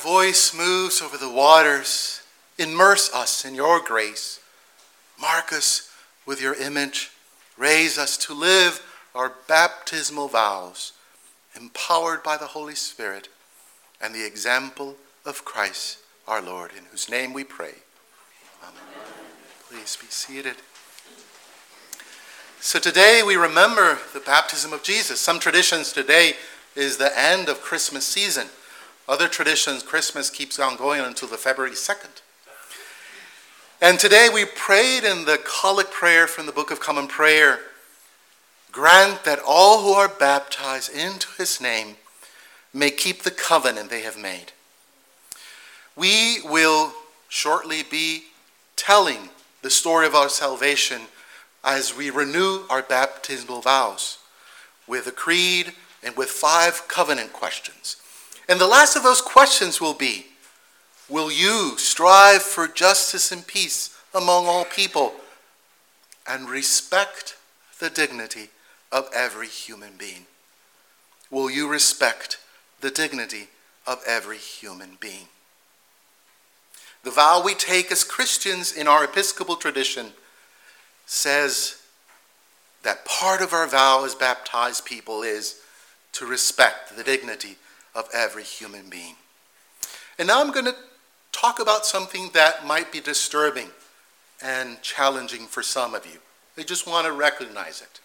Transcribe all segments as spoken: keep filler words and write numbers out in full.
voice moves over the waters, immerse us in your grace. Mark us with your image. Raise us to live our baptismal vows, empowered by the Holy Spirit and the example of Christ our Lord, in whose name we pray. Amen. Please be seated. So today we remember the baptism of Jesus. Some traditions today is the end of Christmas season. Other traditions, Christmas keeps on going until the February second. And today we prayed in the collect prayer from the Book of Common Prayer, grant that all who are baptized into his name may keep the covenant they have made. We will shortly be telling the story of our salvation as we renew our baptismal vows with a creed and with five covenant questions. And the last of those questions will be, will you strive for justice and peace among all people and respect the dignity of every human being? Will you respect the dignity of every human being? The vow we take as Christians in our Episcopal tradition says that part of our vow as baptized people is to respect the dignity of every human being. And now I'm going to talk about something that might be disturbing and challenging for some of you. I just want to recognize it.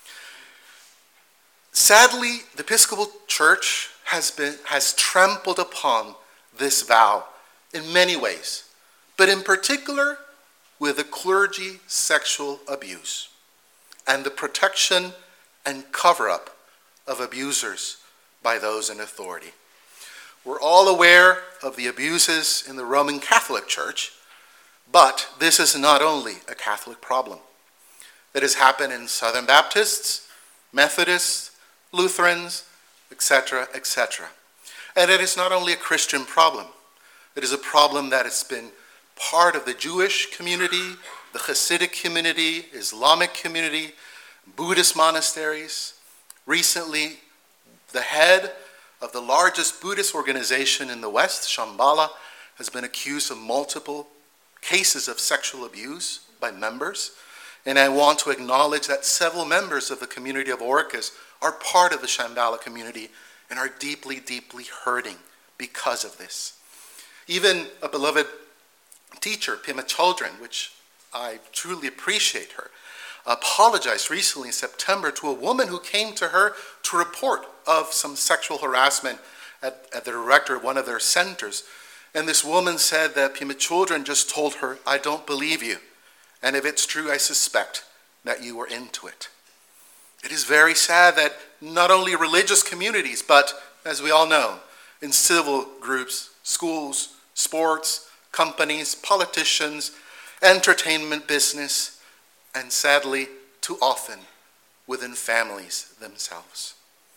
Sadly, the Episcopal Church has been has trampled upon this vow in many ways, but in particular with the clergy sexual abuse and the protection and cover-up of abusers by those in authority. We're all aware of the abuses in the Roman Catholic Church, but this is not only a Catholic problem. It has happened in Southern Baptists, Methodists, Lutherans, et cetera, et cetera. And it is not only a Christian problem. It is a problem that has been part of the Jewish community, the Hasidic community, Islamic community, Buddhist monasteries. Recently, the head of the largest Buddhist organization in the West, Shambhala, has been accused of multiple cases of sexual abuse by members. And I want to acknowledge that several members of the community of Orcas are part of the Shambhala community and are deeply, deeply hurting because of this. Even a beloved teacher, Pema Chaldron, which I truly appreciate her, apologized recently in September to a woman who came to her to report of some sexual harassment at, at the director of one of their centers. And this woman said that Pema Chaldron just told her, I don't believe you. And if it's true, I suspect that you were into it. It is very sad that not only religious communities, but as we all know, in civil groups, schools, sports, companies, politicians, entertainment business, and sadly, too often, within families themselves.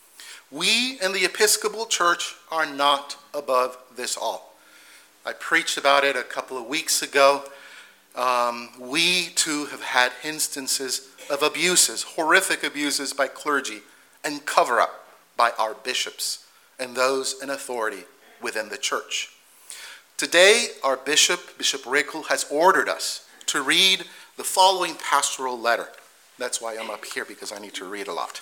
We in the Episcopal Church are not above this all. I preached about it a couple of weeks ago. Um, we too have had instances of abuses, horrific abuses by clergy, and cover up by our bishops and those in authority within the church. Today, our bishop, Bishop Rickel, has ordered us to read the following pastoral letter. That's why I'm up here, because I need to read a lot.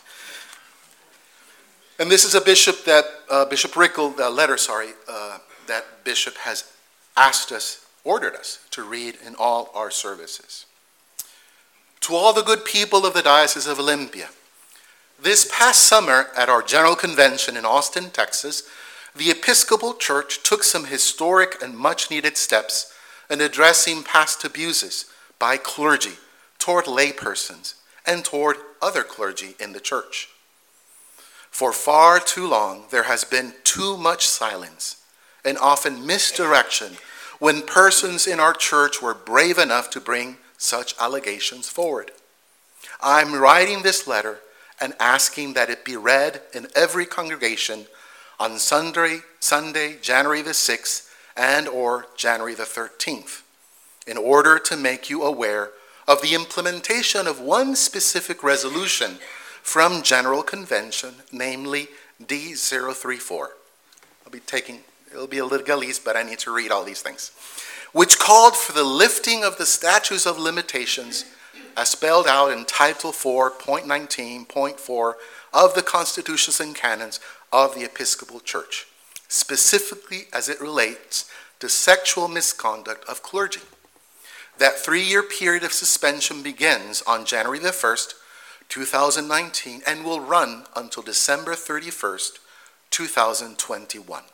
And this is a bishop that, uh, Bishop Rickel, the letter, sorry, uh, that bishop has asked us, ordered us to read in all our services. To all the good people of the Diocese of Olympia, this past summer at our General Convention in Austin, Texas, the Episcopal Church took some historic and much-needed steps in addressing past abuses by clergy toward laypersons and toward other clergy in the church. For far too long, there has been too much silence and often misdirection when persons in our church were brave enough to bring such allegations forward. I'm writing this letter and asking that it be read in every congregation on Sunday, Sunday, January the sixth and or January the thirteenth, in order to make you aware of the implementation of one specific resolution from General Convention, namely D zero three four. I'll be taking It'll be a legalese, but I need to read all these things. Which called for the lifting of the statutes of limitations as spelled out in Title four, point nineteen, point four of the Constitutions and Canons of the Episcopal Church, specifically as it relates to sexual misconduct of clergy. That three-year period of suspension begins on January the first, two thousand nineteen, and will run until December thirty-first, two thousand twenty-one.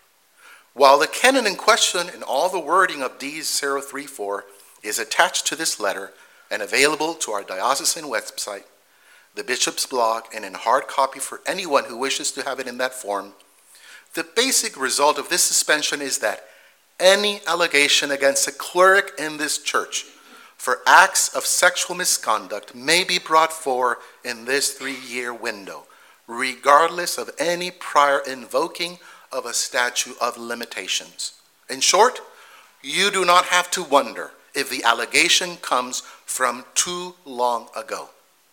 While the canon in question and all the wording of D zero three four is attached to this letter and available to our diocesan website, the bishop's blog, and in hard copy for anyone who wishes to have it in that form, the basic result of this suspension is that any allegation against a cleric in this church for acts of sexual misconduct may be brought forward in this three-year window, regardless of any prior invoking of a statute of limitations. In short, you do not have to wonder if the allegation comes from too long ago.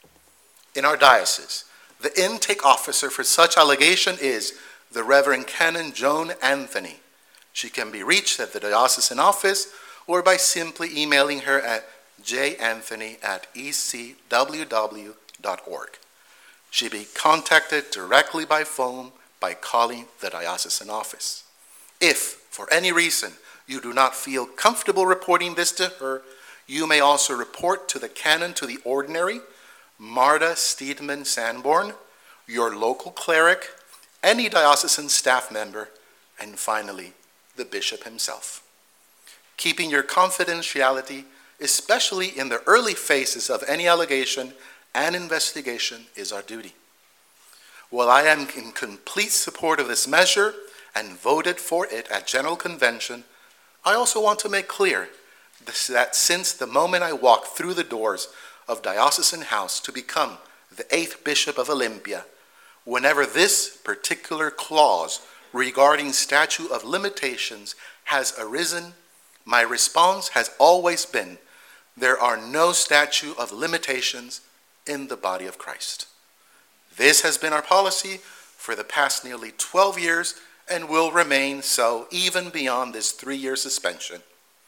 In our diocese, the intake officer for such allegation is the Reverend Canon Joan Anthony. She can be reached at the diocesan office or by simply emailing her at j anthony at e c w w dot org. She be contacted directly by phone by calling the diocesan office. If, for any reason, you do not feel comfortable reporting this to her, you may also report to the canon to the ordinary, Marta Steedman Sanborn, your local cleric, any diocesan staff member, and finally, the bishop himself. Keeping your confidentiality, especially in the early phases of any allegation and investigation, is our duty. While I am in complete support of this measure and voted for it at General Convention, I also want to make clear that since the moment I walked through the doors of Diocesan House to become the eighth Bishop of Olympia, whenever this particular clause regarding statute of limitations has arisen, my response has always been, there are no statute of limitations in the body of Christ. This has been our policy for the past nearly twelve years and will remain so even beyond this three-year suspension.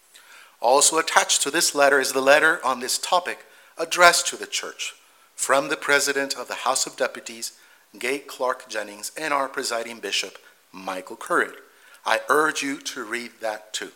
Also attached to this letter is the letter on this topic addressed to the church from the President of the House of Deputies, Gay Clark Jennings, and our presiding bishop, Michael Currid. I urge you to read that too.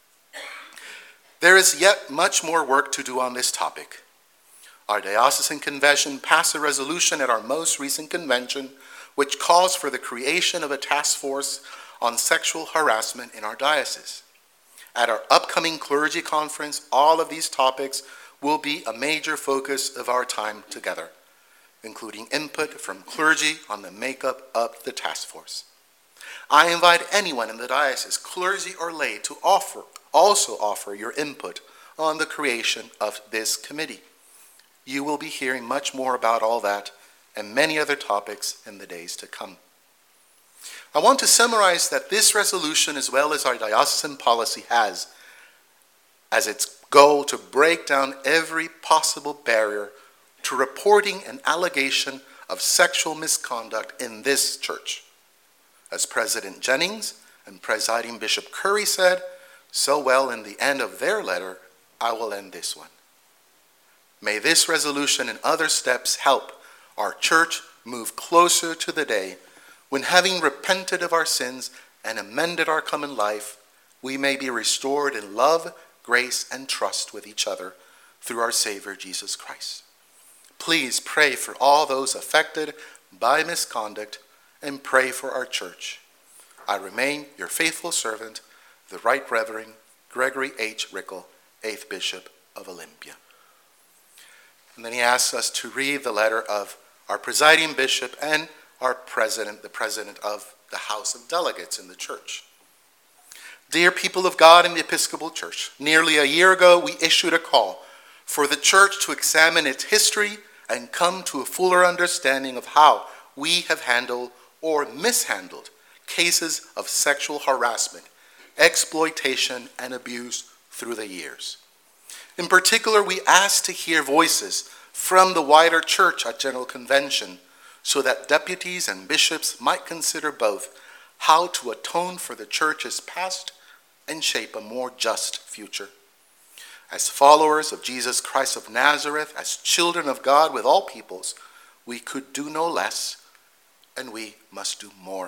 There is yet much more work to do on this topic. Our diocesan convention passed a resolution at our most recent convention which calls for the creation of a task force on sexual harassment in our diocese. At our upcoming clergy conference, all of these topics will be a major focus of our time together, including input from clergy on the makeup of the task force. I invite anyone in the diocese, clergy or lay, to offer, also offer your input on the creation of this committee. You will be hearing much more about all that and many other topics in the days to come. I want to summarize that this resolution, as well as our diocesan policy, has as its goal to break down every possible barrier to reporting an allegation of sexual misconduct in this church. As President Jennings and Presiding Bishop Curry said so well in the end of their letter, I will end this one. May this resolution and other steps help our church move closer to the day when, having repented of our sins and amended our common life, we may be restored in love, grace, and trust with each other through our Savior Jesus Christ. Please pray for all those affected by misconduct and pray for our church. I remain your faithful servant, the Right Reverend Gregory H. Rickel, eighth Bishop of Olympia. And then he asks us to read the letter of our presiding bishop and our president, the president of the House of Delegates in the church. Dear people of God in the Episcopal Church, nearly a year ago we issued a call for the church to examine its history and come to a fuller understanding of how we have handled or mishandled cases of sexual harassment, exploitation, and abuse through the years. In particular, we asked to hear voices from the wider church at General Convention so that deputies and bishops might consider both how to atone for the church's past and shape a more just future. As followers of Jesus Christ of Nazareth, as children of God with all peoples, we could do no less, and we must do more.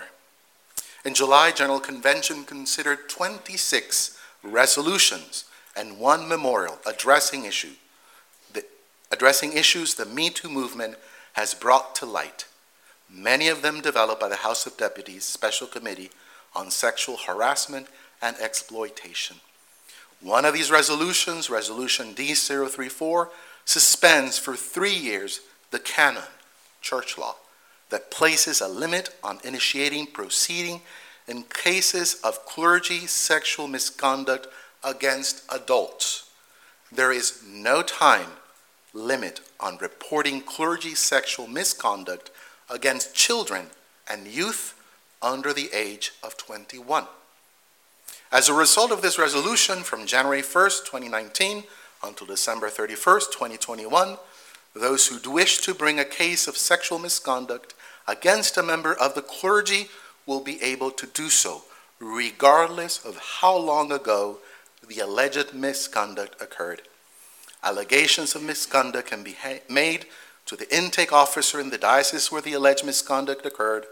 In July, General Convention considered twenty-six resolutions and one memorial addressing issue, the, addressing issues the Me Too movement has brought to light, many of them developed by the House of Deputies Special Committee on Sexual Harassment and Exploitation. One of these resolutions, Resolution D zero three four, suspends for three years the canon, church law, that places a limit on initiating proceeding in cases of clergy sexual misconduct against adults. There is no time limit on reporting clergy sexual misconduct against children and youth under the age of twenty-one. As a result of this resolution, from January first, twenty nineteen until December thirty-first, twenty twenty-one, those who wish to bring a case of sexual misconduct against a member of the clergy will be able to do so, regardless of how long ago the alleged misconduct occurred. Allegations of misconduct can be ha- made to the intake officer in the diocese where the alleged misconduct occurred,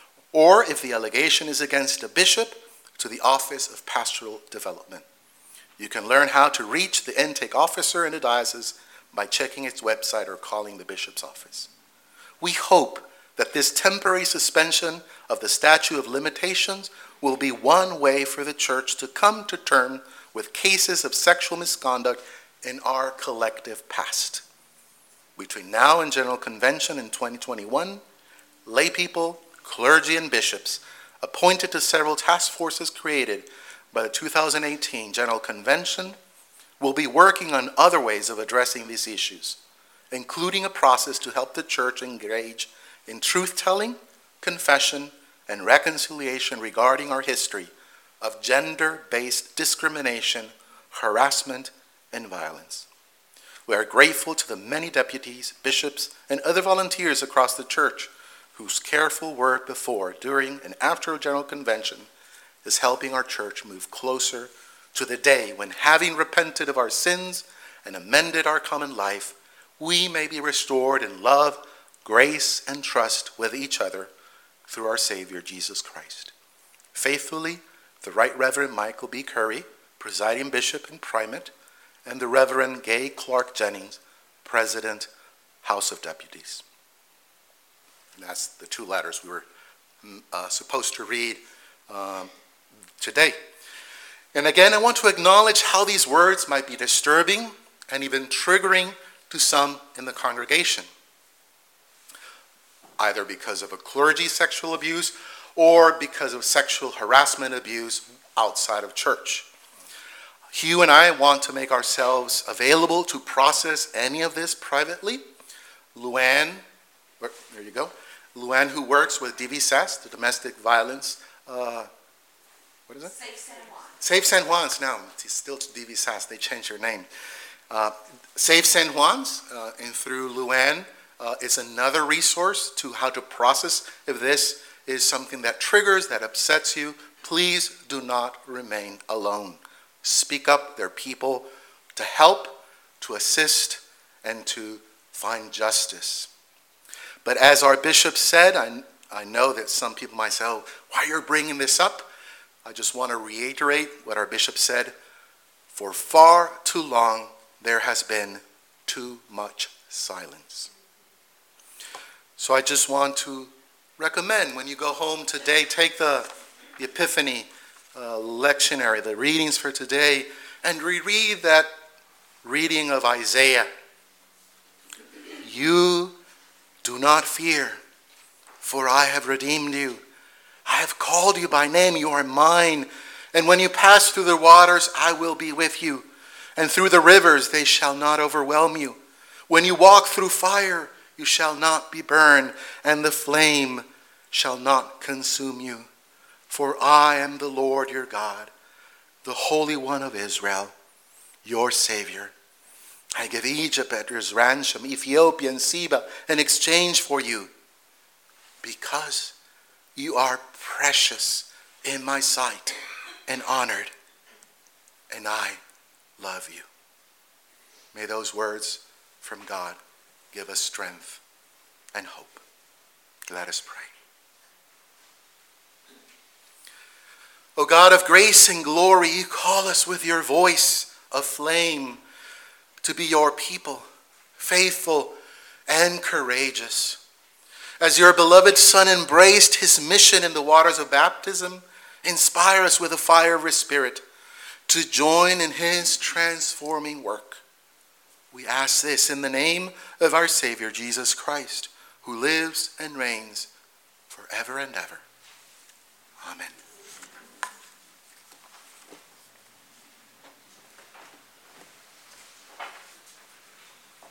or if the allegation is against a bishop, to the Office of Pastoral Development. You can learn how to reach the intake officer in the diocese by checking its website or calling the bishop's office. We hope that this temporary suspension of the statute of limitations will be one way for the church to come to terms with cases of sexual misconduct in our collective past. Between now and General Convention in twenty twenty-one, lay people, clergy, and bishops appointed to several task forces created by the two thousand eighteen General Convention will be working on other ways of addressing these issues, including a process to help the church engage in truth-telling, confession, and reconciliation regarding our history of gender-based discrimination, harassment, and violence. We are grateful to the many deputies, bishops, and other volunteers across the church whose careful work before, during, and after a General Convention is helping our church move closer to the day when, having repented of our sins and amended our common life, we may be restored in love, grace, and trust with each other through our Savior, Jesus Christ. Faithfully, the Right Reverend Michael B. Curry, Presiding Bishop and Primate, and the Reverend Gay Clark Jennings, President, House of Deputies. And that's the two letters we were uh, supposed to read um, today. And again, I want to acknowledge how these words might be disturbing and even triggering to some in the congregation, either because of a clergy sexual abuse or because of sexual harassment abuse outside of church. Hugh and I want to make ourselves available to process any of this privately. Luann, there you go. Luann, who works with D V S A S, the Domestic Violence, uh, what is it? Safe San Juan. Safe San Juan's now. It's still D V S A S. They changed their name. Uh, Safe San Juan's, uh, and through Luann, uh, is another resource to how to process if this is something that triggers, that upsets you. Please do not remain alone. Speak up. There are people to help, to assist, and to find justice. But as our bishop said, I, I know that some people might say, oh, why are you bringing this up? I just want to reiterate what our bishop said. For far too long, there has been too much silence. So I just want to recommend when you go home today, take the, the Epiphany uh, lectionary, the readings for today, and reread that reading of Isaiah. You do not fear, for I have redeemed you. I have called you by name, you are mine. And when you pass through the waters, I will be with you. And through the rivers, they shall not overwhelm you. When you walk through fire, you shall not be burned, and the flame shall not consume you. For I am the Lord your God, the Holy One of Israel, your Savior. I give Egypt as ransom, Ethiopia and Seba in exchange for you, because you are precious in my sight and honored, and I love you. May those words from God give us strength and hope. Let us pray. O God of grace and glory, you call us with your voice of flame to be your people, faithful and courageous. As your beloved Son embraced his mission in the waters of baptism, inspire us with the fire of your Spirit to join in his transforming work. We ask this in the name of our Savior, Jesus Christ, who lives and reigns forever and ever. Amen.